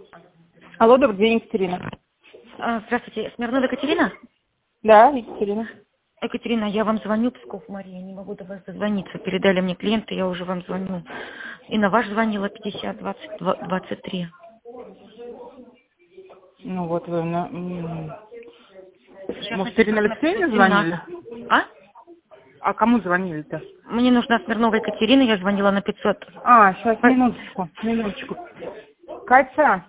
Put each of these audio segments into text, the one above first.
Алло, добрый день, Екатерина. Здравствуйте, Смирнова Екатерина? Да, Екатерина. Екатерина, я вам звоню, Псков Мария, не могу до вас дозвониться. Передали мне клиенты, я уже вам звоню. И на ваш звонила 50 20 23. Ну вот вы Сейчас может, Ирина написано Алексеевна 517. звонили? А? А кому звонили-то? Мне нужна Смирнова Екатерина, я звонила на 500. Сейчас, минуточку. Катя.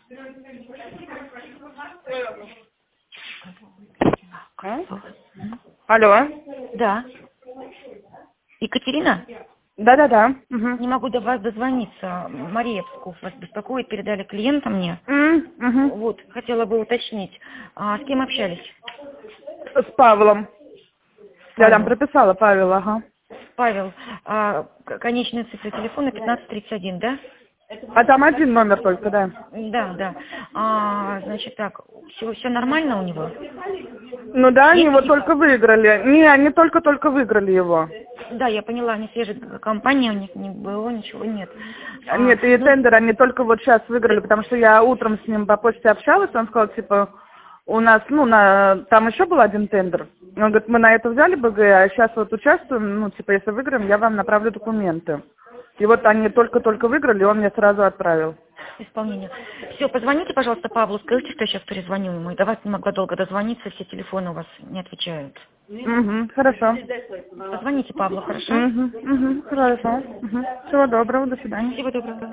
Алло. Да. Екатерина? Да-да-да. Угу. Не могу до вас дозвониться. Мария Псков вас беспокоит, передали клиента мне. Угу. Вот, хотела бы уточнить. С кем общались? С Павлом. Я там Павел. прописала Павела, ага. Павел, конечная цифра телефона 1531, да? А там один номер только, да? Да. Значит так, все нормально у него? Ну да, они Есть его какие-то- только выиграли. Не, они только-только выиграли его. Да, я поняла, не свежая компания, у них не было, ничего нет. Нет, и Ну, тендер они только вот сейчас выиграли, потому что я утром с ним по почте общалась, он сказал, типа, у нас, там еще был один тендер. Он говорит, мы на это взяли БГ, а сейчас вот участвуем, если выиграем, я вам направлю документы. И вот они только-только выиграли, и он мне сразу отправил. исполнение. Все, позвоните, пожалуйста, Павлу, скажите, что я сейчас перезвоню ему. И до вас не могла долго дозвониться, все телефоны у вас не отвечают. Угу, хорошо. Позвоните Павлу, хорошо? Угу, хорошо. Всего доброго, до свидания. Всего доброго.